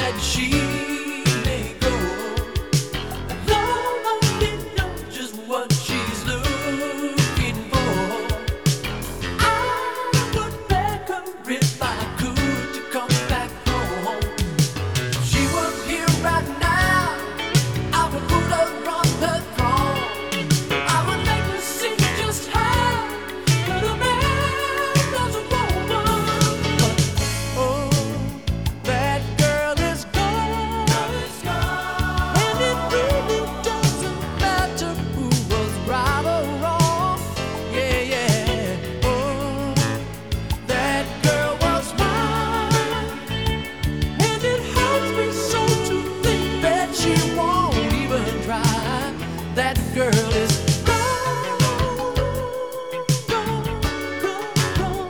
that she may go. Lord only knows just what she's looking for. I would beg her if I could to come back home. If she was here right now, I would put her on the throne. I would make her see just how good a man does a woman. But oh, that girl is gone, and it really doesn't matter who was right or wrong. Yeah, yeah. Oh, that girl was mine, and it hurts me so to think that she won't even try. That girl is gone, gone, gone, gone.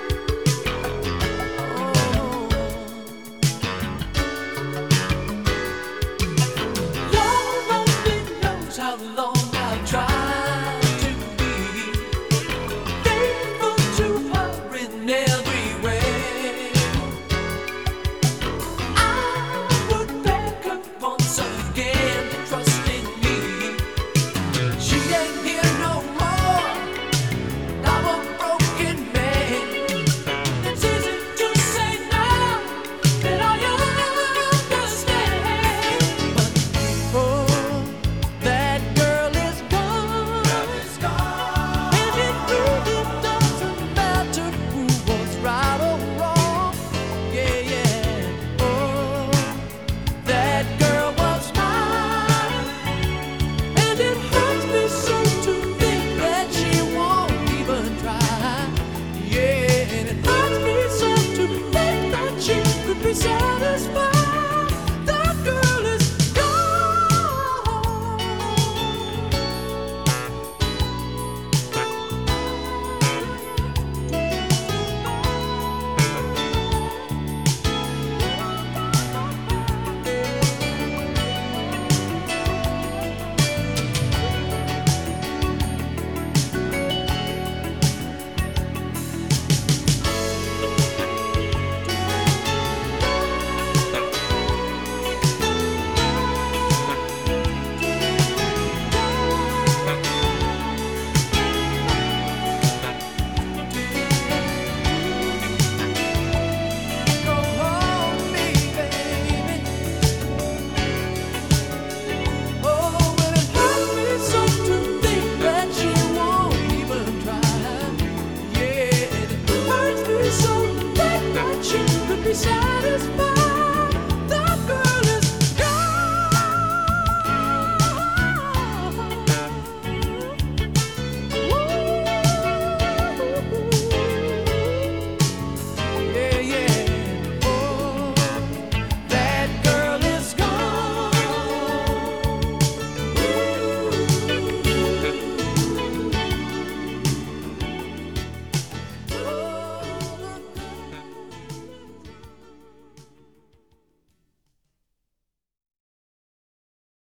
Lord only knows how long I'll try to be faithful to her in every way. I would beg her once again to trust in me. She ain't here no more. I'm a broken man. It's easy to say now that I understand. But oh, that girl is gone, and it really doesn't matter who was right or wrong. Yeah, yeah. Oh, that girl was mine, and it hurts me so to think that she won't even try. Yeah, and it hurts me so to think that she could be satisfied. That girl is gone. Go hold me, baby. Oh, and it hurts me so to think that she won't even try. Yeah, and it hurts me so to think that she could be satisfied.